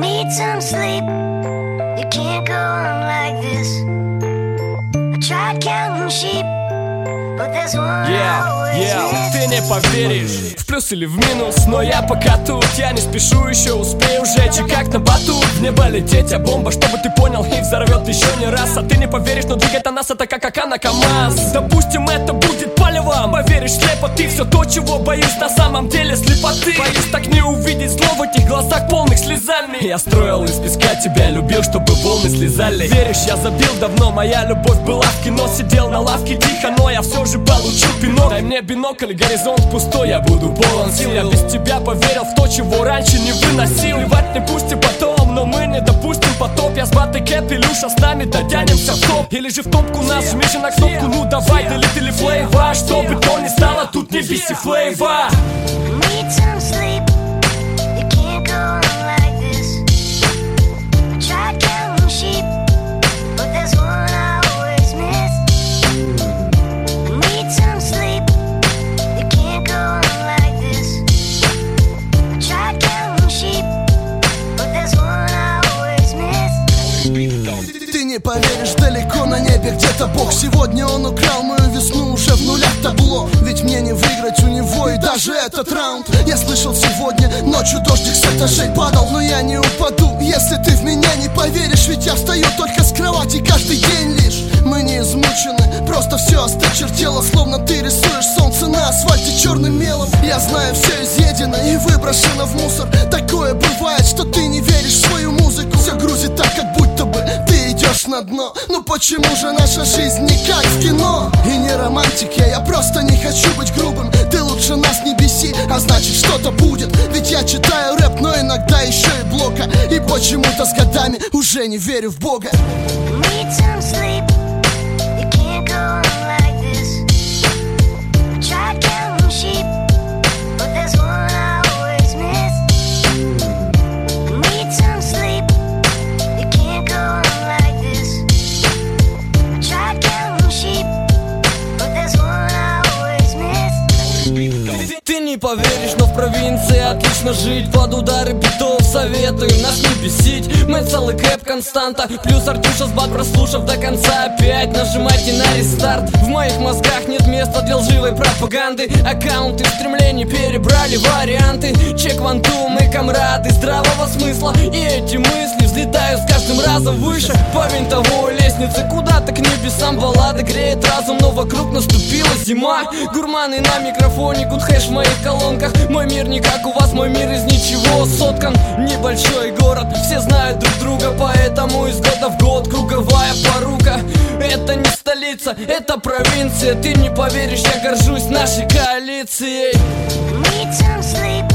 need some sleep. You can't go on like this. I tried counting sheep, but there's one always missed. Ты не поверишь, в плюс или в минус, но я пока тут. Я не спешу, еще успею жечь, и как на батут в небо лететь, а бомба, чтобы ты понял, и взорвет еще не раз. А ты не поверишь, но двигает нас это как АК на КамАЗ. Допустим, это будет палевом. Поверишь слепо ты, все то, чего боюсь на самом деле слепоты. Боюсь так не увидеть зло в этих глазах, полных слезами. Я строил из песка тебя, любил, чтобы волны слезали. Веришь, я забил давно, моя любовь была в кино. Сидел на лавке тихо, но я все же получил пинок. Дай мне бинокль, горизонт пустой, я буду полон сил. Я без тебя поверил в то, чего раньше не выносил. Плевать не пусть и потом, но мы не допустим потоп. Я с Батой Кэп, Илюша с нами дотянемся в топ. Или же в топку нас, жми же на кнопку, ну давай, делит или флейва. Что бы то ни стало, тут не виси флейва. Need some sleep. You can't go on like this. I tried counting sheep, but there's one I always miss. Need some sleep. You can't go on like this. I tried counting sheep, but there's one I always miss. Ты не поверишь, далеко на небе где-то Бог. Сегодня он украл мою весну, уже в нулях табло. Ведь мне не выиграть у него и даже этот раунд. Я слышал сегодня ночью дождик с этажей падал, но я не упаду, если ты в меня не поверишь. Ведь я встаю только с кровати каждый день лишь. Мы не измучены, просто все осточертело, словно ты рисуешь солнце на асфальте черным мелом. Я знаю, все изъедено и выброшено в мусор. Такое бывает, что ты не веришь в свою музыку. Все грузит так, как будто бы ты идешь на дно. Ну почему же наша жизнь не как в кино? И не романтик я просто не хочу быть грубым. Ты лучше нас не беси, а значит что-то будет. Ведь я читаю рэп, но иногда еще и блока. И почему-то с годами уже не верю в Бога. Need some sleep. You can't go on like this. I tried counting sheep, but there's one I always miss. Need some sleep. You can't go on like this. I tried counting sheep, but there's one I always miss. Ты не поверишь, но в провинции отлично жить. Под удары битов советую нас не бесить. Мы целый Кэп константа, плюс Артюша с Бат, прослушав до конца. Опять нажимайте на рестарт. В моих мозгах нет места для лживой пропаганды. Аккаунты стремлений перебрали варианты. Чек ван ту, мы комрады здравого смысла. И эти мысли взлетают с каждым разом выше по винтовой лестнице, куда-то к небесам. Баллады греет разум, но вокруг наступила зима. Гурманы на микрофоне, гудхэш в моих колонках. Мой мир не как у вас, мой мир из ничего соткан. Небольшой город, все знают друг друга, поэтому из года в год круговая порука. Это не столица, это провинция. Ты не поверишь, я горжусь нашей коалицией. Need some sleep.